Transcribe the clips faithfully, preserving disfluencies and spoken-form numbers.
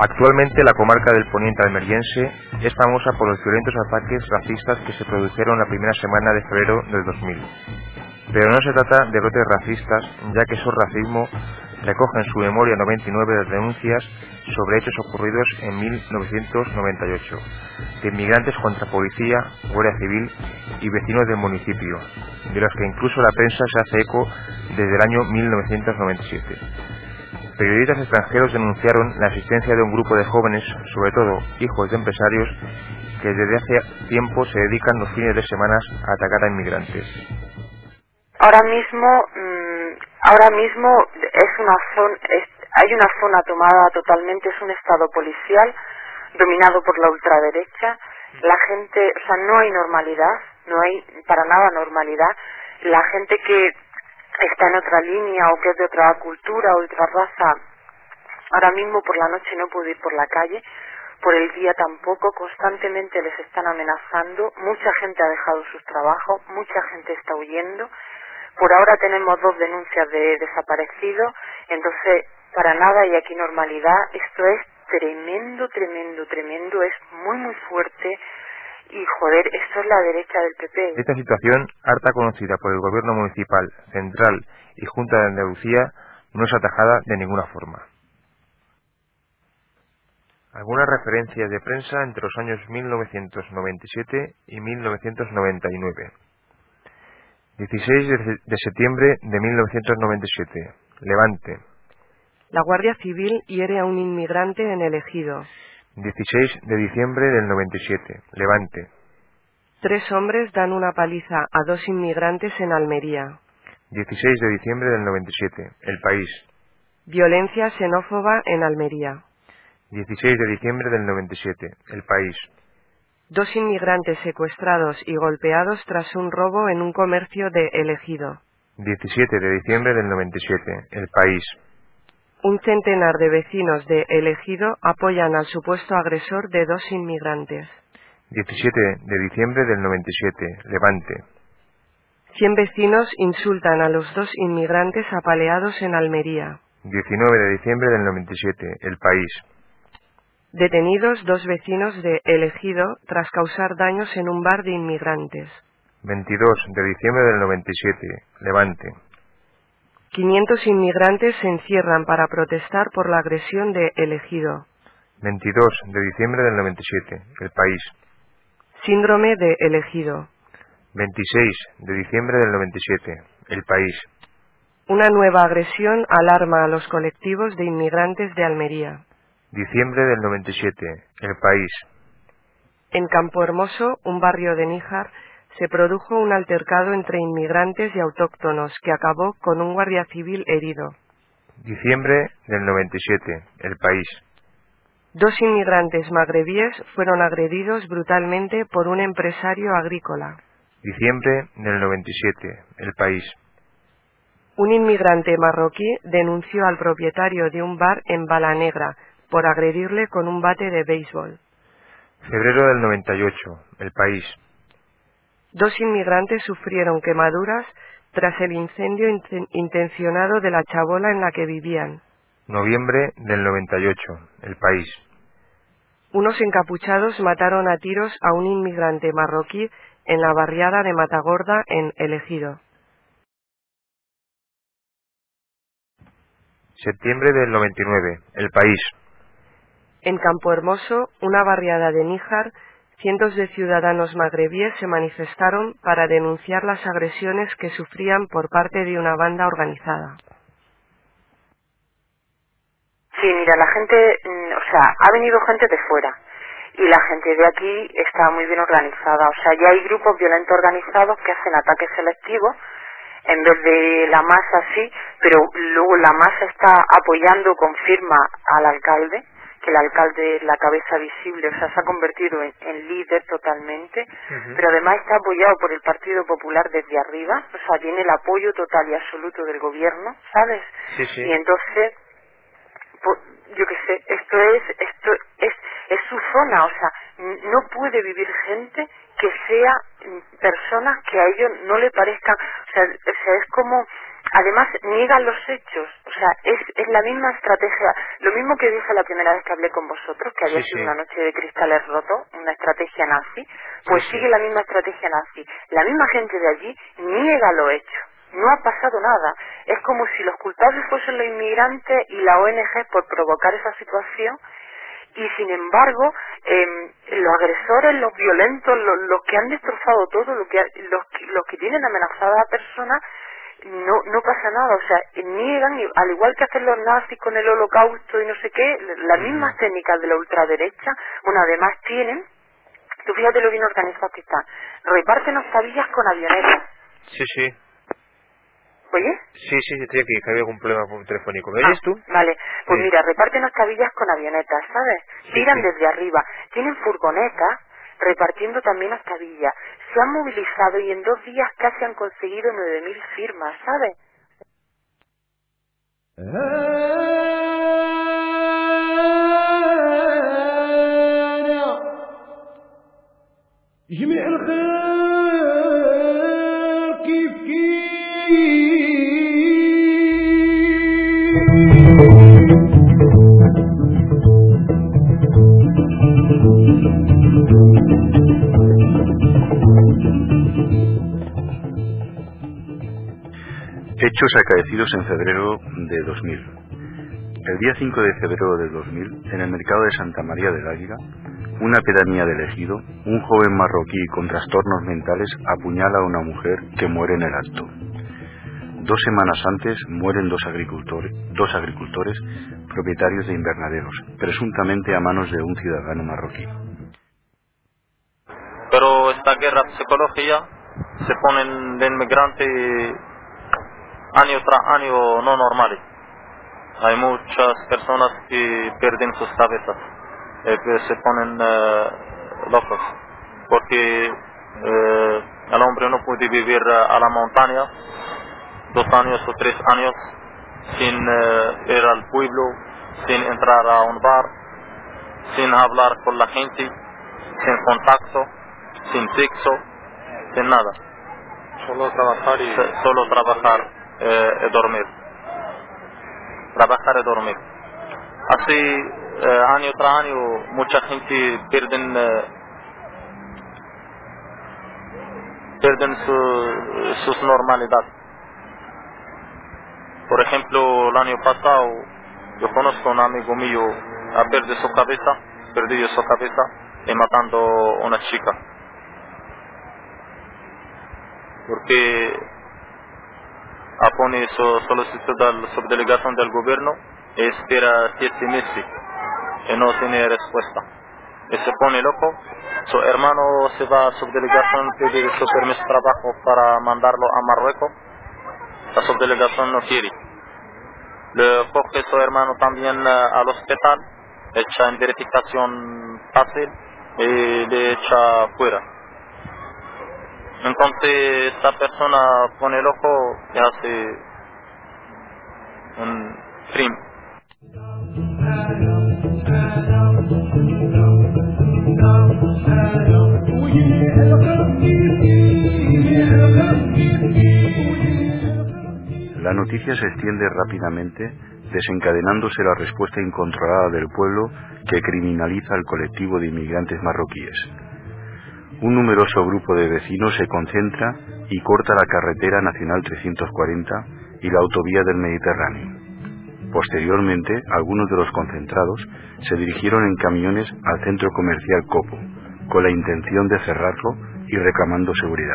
Actualmente la comarca del Poniente almeriense es famosa por los violentos ataques racistas que se produjeron la primera semana de febrero del dos mil. Pero no se trata de brotes racistas, ya que Sos Racismo recoge en su memoria noventa y nueve denuncias sobre hechos ocurridos en mil novecientos noventa y ocho, de inmigrantes contra policía, guardia civil y vecinos del municipio, de los que incluso la prensa se hace eco desde el año mil novecientos noventa y siete. Periodistas extranjeros denunciaron la existencia de un grupo de jóvenes, sobre todo hijos de empresarios, que desde hace tiempo se dedican los fines de semana a atacar a inmigrantes. Ahora mismo, mmm, ahora mismo es una zona, es, hay una zona tomada totalmente, es un estado policial dominado por la ultraderecha. La gente, o sea, no hay normalidad, no hay para nada normalidad. La gente que está en otra línea o que es de otra cultura o otra raza, ahora mismo por la noche no puede ir por la calle, por el día tampoco, constantemente les están amenazando, mucha gente ha dejado sus trabajos, mucha gente está huyendo. Por ahora tenemos dos denuncias de desaparecidos, entonces para nada hay aquí normalidad. Esto es tremendo, tremendo, tremendo, es muy muy fuerte y joder, esto es la derecha del P P. Esta situación, harta conocida por el gobierno municipal, central y Junta de Andalucía, no es atajada de ninguna forma. Algunas referencias de prensa entre los años mil novecientos noventa y siete y mil novecientos noventa y nueve. dieciséis de septiembre de mil novecientos noventa y siete. Levante. La Guardia Civil hiere a un inmigrante en el Ejido. dieciséis de diciembre del noventa y siete. Levante. Tres hombres dan una paliza a dos inmigrantes en Almería. dieciséis de diciembre del noventa y siete. El País. Violencia xenófoba en Almería. dieciséis de diciembre del noventa y siete. El País. Dos inmigrantes secuestrados y golpeados tras un robo en un comercio de El Ejido. diecisiete de diciembre del noventa y siete. El País. Un centenar de vecinos de El Ejido apoyan al supuesto agresor de dos inmigrantes. diecisiete de diciembre del noventa y siete. Levante. Cien vecinos insultan a los dos inmigrantes apaleados en Almería. diecinueve de diciembre del noventa y siete. El País. Detenidos dos vecinos de El Ejido tras causar daños en un bar de inmigrantes. veintidós de diciembre del noventa y siete. Levante. quinientos inmigrantes se encierran para protestar por la agresión de El Ejido. veintidós de diciembre del noventa y siete. El País. Síndrome de El Ejido. veintiséis de diciembre del noventa y siete. El País. Una nueva agresión alarma a los colectivos de inmigrantes de Almería. diciembre del noventa y siete. El País. En Campohermoso, un barrio de Níjar, se produjo un altercado entre inmigrantes y autóctonos que acabó con un guardia civil herido. diciembre del noventa y siete. El País. Dos inmigrantes magrebíes fueron agredidos brutalmente por un empresario agrícola. diciembre del noventa y siete. El País. Un inmigrante marroquí denunció al propietario de un bar en Balanegra por agredirle con un bate de béisbol. febrero del noventa y ocho. El País. Dos inmigrantes sufrieron quemaduras tras el incendio inten- intencionado de la chabola en la que vivían. noviembre del noventa y ocho. El País. Unos encapuchados mataron a tiros a un inmigrante marroquí en la barriada de Matagorda en El Ejido. septiembre del noventa y nueve. El País. En Campohermoso, una barriada de Níjar, cientos de ciudadanos magrebíes se manifestaron para denunciar las agresiones que sufrían por parte de una banda organizada. Sí, mira, la gente, mm, o sea, ha venido gente de fuera y la gente de aquí está muy bien organizada. O sea, ya hay grupos violentos organizados que hacen ataques selectivos en vez de la masa, sí, pero luego la masa está apoyando con firma al alcalde, que el alcalde es la cabeza visible, o sea, se ha convertido en, en líder totalmente, uh-huh. Pero además está apoyado por el Partido Popular desde arriba, o sea, tiene el apoyo total y absoluto del gobierno, ¿sabes? Sí, sí. Y entonces, pues, yo qué sé, esto es, esto es, es su zona, o sea, no puede vivir gente que sea personas que a ellos no le parezcan, o sea, o sea, es como además niegan los hechos, o sea, es, es la misma estrategia, lo mismo que dije la primera vez que hablé con vosotros, que había Sí, sido sí. una noche de cristales rotos, una estrategia nazi, pues Sí, sigue sí. la misma estrategia nazi. La misma gente de allí niega los hechos, no ha pasado nada. Es como si los culpables fuesen los inmigrantes y la O N G por provocar esa situación, y sin embargo eh, los agresores, los violentos, los, los que han destrozado todo, los que, los, que- los que tienen amenazadas a personas, no no pasa nada, o sea, niegan, y al igual que hacen los nazis con el holocausto y no sé qué, las mismas Ujú. técnicas de la ultraderecha, bueno, además tienen, tú fíjate lo bien organizados que están, reparten octavillas con avionetas, Sí, sí. ¿oye? Sí, sí, estoy aquí, que había algún problema telefónico. ¿Me Ah, oyes tú? vale. Pues Sí. mira, reparten octavillas con avionetas, ¿sabes? Sí, Tiran sí. desde arriba. Tienen furgonetas repartiendo también octavillas. Se han movilizado y en dos días casi han conseguido nueve mil firmas, ¿sabes? جميع الخير كيف Hechos acaecidos en febrero de dos mil. El día cinco de febrero de dos mil, en el mercado de Santa María del Águila, una pedanía del Ejido, un joven marroquí con trastornos mentales apuñala a una mujer que muere en el acto. Dos semanas antes mueren dos agricultores, dos agricultores propietarios de invernaderos, presuntamente a manos de un ciudadano marroquí. Pero esta guerra psicológica se ponen de inmigrante año tras año no normales. Hay muchas personas que pierden sus cabezas, eh, que se ponen eh, locos, porque eh, el hombre no puede vivir eh, a la montaña dos años o tres años sin eh, ir al pueblo, sin entrar a un bar, sin hablar con la gente, sin contacto, sin sexo, sin nada. Solo trabajar y... Se- Solo trabajar eh, y dormir. Trabajar y dormir. Así, eh, año tras año, mucha gente pierden, eh, pierden su, sus normalidad. Por ejemplo, el año pasado, yo conozco a un amigo mío, ha perdido su cabeza, perdido su cabeza y matando a una chica. Porque ha pone su solicitud a la subdelegación del gobierno y espera siete meses y no tiene respuesta. Y se pone loco, su hermano se va a subdelegación, pide su permiso de trabajo para mandarlo a Marruecos, la subdelegación no quiere. Le coge su hermano también uh, al hospital, echa en verificación fácil y le echa fuera. Entonces esta persona pone el ojo y hace un crimen. La noticia se extiende rápidamente, desencadenándose la respuesta incontrolada del pueblo que criminaliza al colectivo de inmigrantes marroquíes. Un numeroso grupo de vecinos se concentra y corta la carretera nacional trescientos cuarenta y la autovía del Mediterráneo. Posteriormente, algunos de los concentrados se dirigieron en camiones al centro comercial Copo, con la intención de cerrarlo y reclamando seguridad.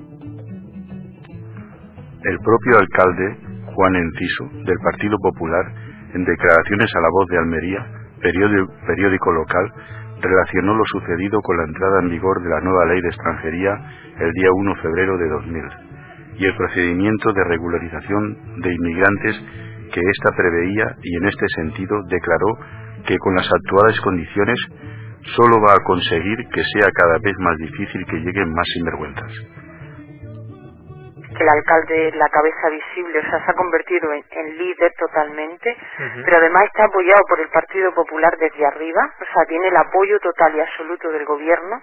El propio alcalde, Juan Enciso, del Partido Popular, en declaraciones a La Voz de Almería, periódico, periódico local, relacionó lo sucedido con la entrada en vigor de la nueva ley de extranjería el día primero de febrero de dos mil y el procedimiento de regularización de inmigrantes que ésta preveía, y en este sentido declaró que con las actuales condiciones solo va a conseguir que sea cada vez más difícil que lleguen más sinvergüenzas. Que el alcalde es la cabeza visible, o sea, se ha convertido en, en líder totalmente, Ujú. pero además está apoyado por el Partido Popular desde arriba, o sea, tiene el apoyo total y absoluto del gobierno.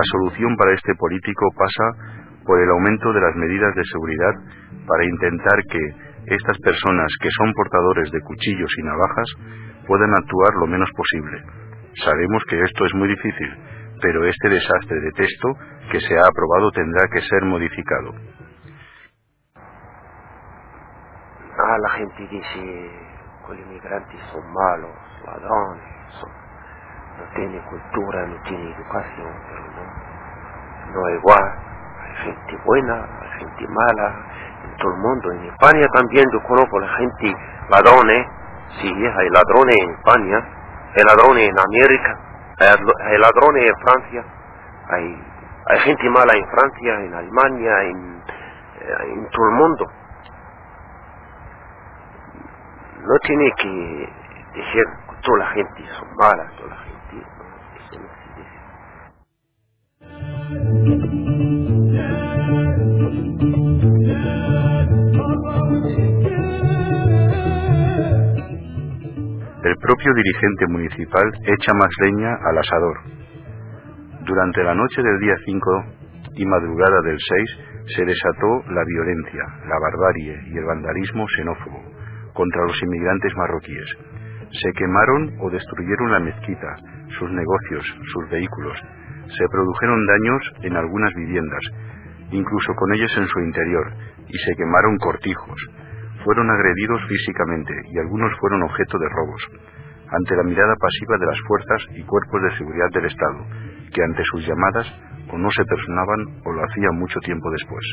La solución para este político pasa por el aumento de las medidas de seguridad para intentar que estas personas que son portadores de cuchillos y navajas puedan actuar lo menos posible. Sabemos que esto es muy difícil, pero este desastre de texto que se ha aprobado tendrá que ser modificado. Ah, la gente dice que los inmigrantes son malos, ladrones, son, no tienen cultura, no tienen educación, pero no, no es igual. Hay gente buena, hay gente mala, en todo el mundo. En España también yo conozco a la gente ladrones, sí, hay ladrones en España, hay ladrones en América, hay ladrones en Francia, hay, hay gente mala en Francia, en Alemania, en, en todo el mundo. No tiene que decir que toda la gente son malas, toda la gente no, eso no se dice. El propio dirigente municipal echa más leña al asador. Durante la noche del día cinco y madrugada del seis se desató la violencia, la barbarie y el vandalismo xenófobo contra los inmigrantes marroquíes. Se quemaron o destruyeron la mezquita, sus negocios, sus vehículos. Se produjeron daños en algunas viviendas, incluso con ellas en su interior, y se quemaron cortijos. Fueron agredidos físicamente y algunos fueron objeto de robos, ante la mirada pasiva de las fuerzas y cuerpos de seguridad del Estado, que ante sus llamadas o no se personaban o lo hacían mucho tiempo después.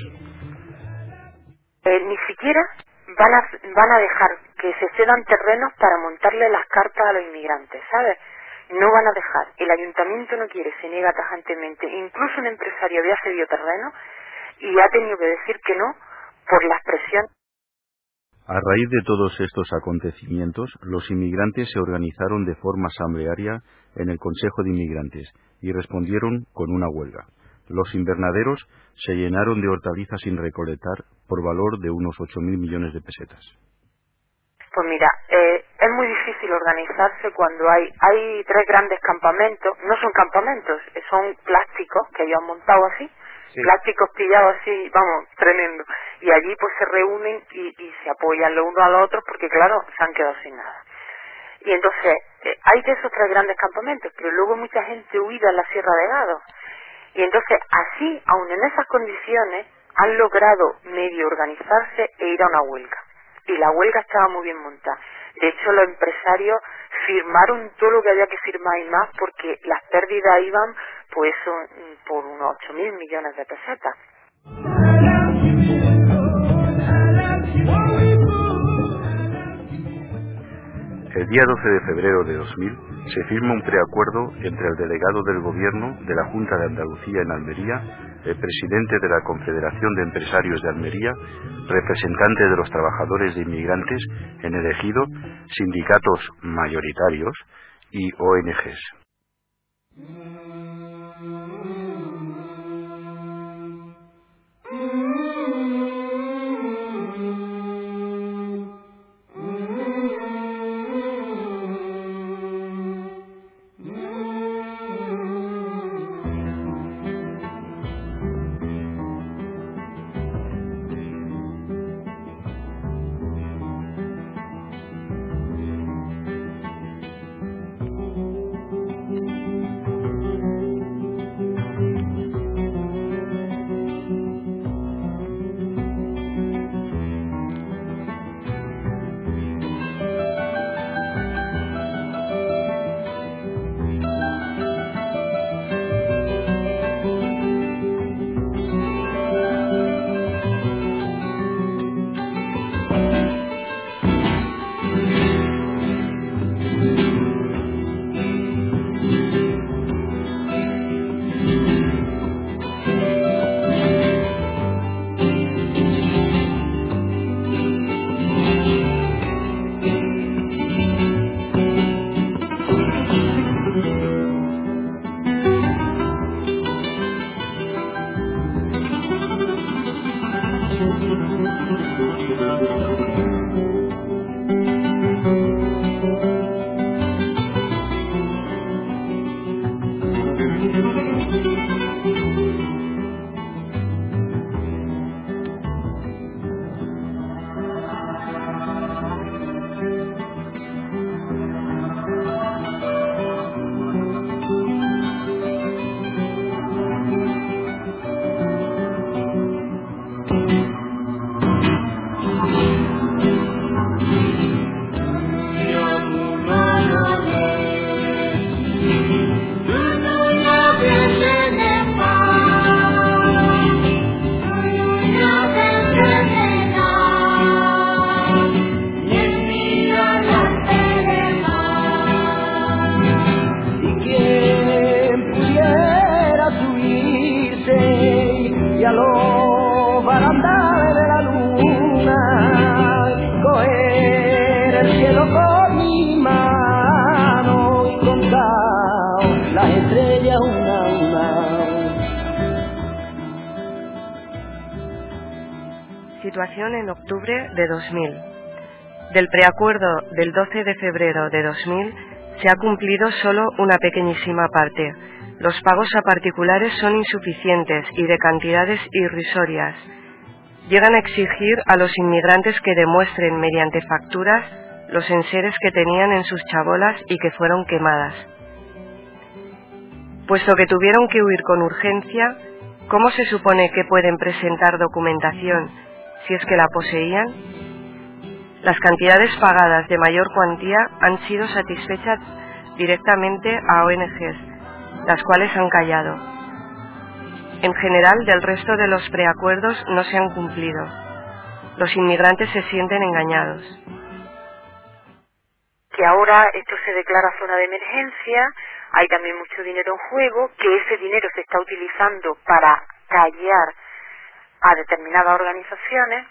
Eh, ni siquiera van a, van a dejar que se cedan terrenos para montarle las cartas a los inmigrantes, ¿sabes? No van a dejar. El ayuntamiento no quiere, se niega tajantemente. Incluso un empresario había cedido terreno y ha tenido que decir que no por las presiones. A raíz de todos estos acontecimientos, los inmigrantes se organizaron de forma asamblearia en el Consejo de Inmigrantes y respondieron con una huelga. Los invernaderos se llenaron de hortalizas sin recolectar por valor de unos ocho mil millones de pesetas. Pues mira, eh, es muy difícil organizarse cuando hay hay tres grandes campamentos. No son campamentos, son plásticos que ellos han montado así. Sí. Plásticos pillados así, vamos, tremendo. Y allí pues se reúnen y, y se apoyan los unos a los otros porque claro, se han quedado sin nada. Y entonces, eh, hay de esos tres grandes campamentos, pero luego mucha gente huida en la Sierra de Gado. Y entonces, así, aun en esas condiciones, han logrado medio organizarse e ir a una huelga. Y la huelga estaba muy bien montada. De hecho, los empresarios firmaron todo lo que había que firmar y más porque las pérdidas iban pues por unos ocho mil millones de pesetas. El día doce de febrero de dos mil se firma un preacuerdo entre el delegado del Gobierno de la Junta de Andalucía en Almería, el presidente de la Confederación de Empresarios de Almería, representante de los trabajadores de inmigrantes en el ejido, sindicatos mayoritarios y O N Ges. situación en octubre de dos mil. Del preacuerdo del doce de febrero de dos mil se ha cumplido solo una pequeñísima parte. Los pagos a particulares son insuficientes y de cantidades irrisorias. Llegan a exigir a los inmigrantes que demuestren mediante facturas los enseres que tenían en sus chabolas y que fueron quemadas. Puesto que tuvieron que huir con urgencia, ¿cómo se supone que pueden presentar documentación si es que la poseían? Las cantidades pagadas de mayor cuantía han sido satisfechas directamente a O N Ges, las cuales han callado. En general, del resto de los preacuerdos no se han cumplido. Los inmigrantes se sienten engañados. Que ahora esto se declara zona de emergencia, hay también mucho dinero en juego, que ese dinero se está utilizando para callar a determinadas organizaciones.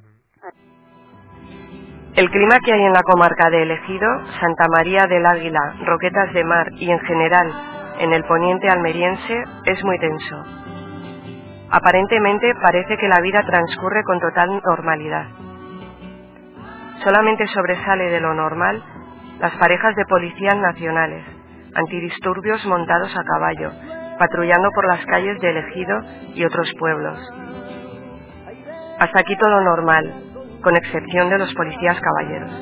El clima que hay en la comarca de El Ejido, Santa María del Águila, Roquetas de Mar y en general en el poniente almeriense es muy tenso. Aparentemente parece que la vida transcurre con total normalidad. Solamente sobresale de lo normal las parejas de policías nacionales, antidisturbios montados a caballo, patrullando por las calles de El Ejido y otros pueblos. Hasta aquí todo normal, con excepción de los policías caballeros.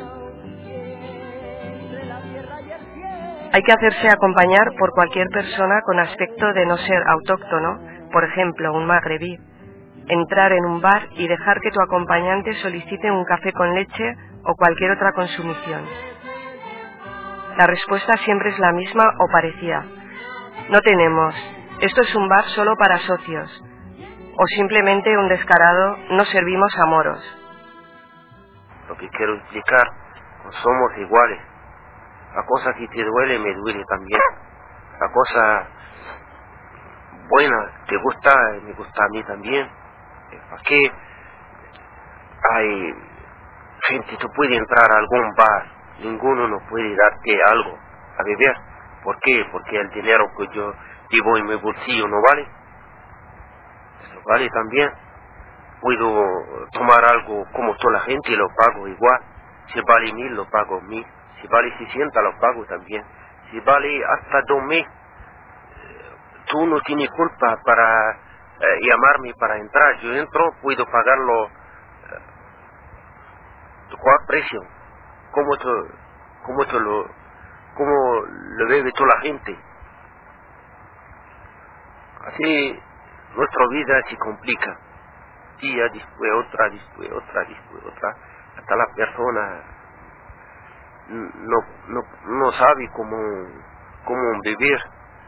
Hay que hacerse acompañar por cualquier persona con aspecto de no ser autóctono, por ejemplo, un magrebí. Entrar en un bar y dejar que tu acompañante solicite un café con leche o cualquier otra consumición. La respuesta siempre es la misma o parecida. No tenemos. Esto es un bar solo para socios. O simplemente un descarado, no servimos a moros. Lo que quiero explicar, no somos iguales. La cosa que te duele, me duele también. La cosa buena, te gusta, me gusta a mí también. Aquí hay gente que puede entrar a algún bar, ninguno nos puede darte algo a beber. ¿Por qué? Porque el dinero que yo llevo en mi bolsillo no vale. Eso vale también. Puedo tomar algo como toda la gente y lo pago igual. Si vale mil, lo pago mil. Si vale sesenta, lo pago también. Si vale hasta dos mil, tú no tienes culpa para eh, llamarme para entrar. Yo entro, puedo pagarlo eh, ¿cuál precio? ¿Cómo te, cómo te lo, cómo lo bebe toda la gente? Así nuestra vida se complica. Día, después otra, después otra, después otra, hasta la persona no, no, no sabe cómo, cómo vivir.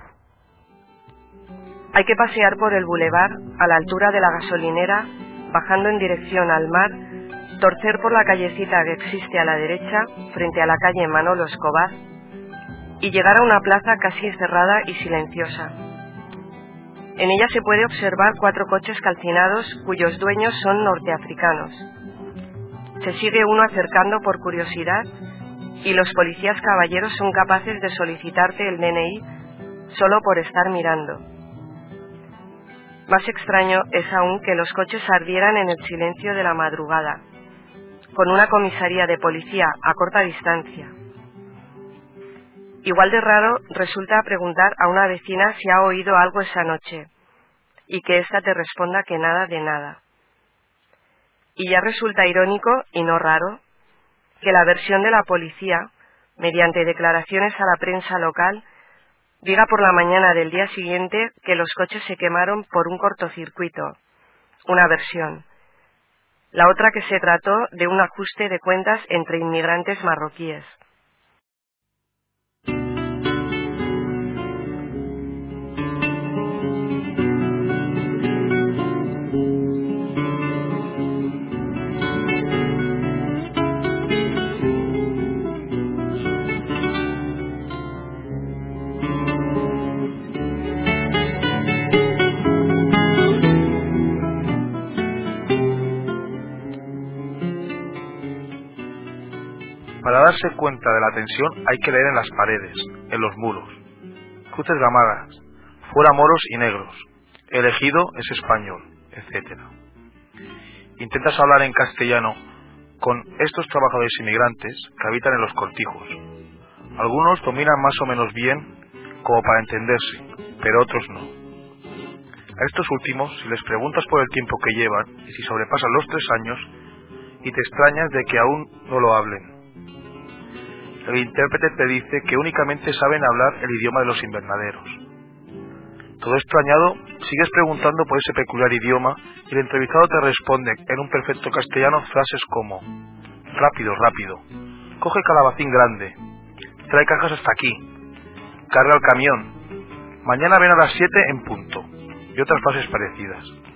Hay que pasear por el bulevar a la altura de la gasolinera, bajando en dirección al mar, torcer por la callecita que existe a la derecha, frente a la calle Manolo Escobar, y llegar a una plaza casi cerrada y silenciosa. En ella se puede observar cuatro coches calcinados cuyos dueños son norteafricanos. Se sigue uno acercando por curiosidad y los policías caballeros son capaces de solicitarte el D N I solo por estar mirando. Más extraño es aún que los coches ardieran en el silencio de la madrugada, con una comisaría de policía a corta distancia. Igual de raro resulta preguntar a una vecina si ha oído algo esa noche, y que ésta te responda que nada de nada. Y ya resulta irónico, y no raro, que la versión de la policía, mediante declaraciones a la prensa local, diga por la mañana del día siguiente que los coches se quemaron por un cortocircuito. Una versión. La otra que se trató de un ajuste de cuentas entre inmigrantes marroquíes. Para darse cuenta de la tensión hay que leer en las paredes, en los muros. Cruces gamadas, fuera moros y negros, El Ejido es español, etcétera. intentas hablar en castellano con estos trabajadores inmigrantes que habitan en los cortijos. Algunos dominan más o menos bien como para entenderse, pero otros no. A estos últimos, si les preguntas por el tiempo que llevan y si sobrepasan los tres años, y te extrañas de que aún no lo hablen. El intérprete te dice que únicamente saben hablar el idioma de los invernaderos. Todo extrañado, sigues preguntando por ese peculiar idioma y el entrevistado te responde en un perfecto castellano frases como: rápido, rápido, coge calabacín grande, trae cajas hasta aquí, carga el camión, mañana ven a las siete en punto, y otras frases parecidas.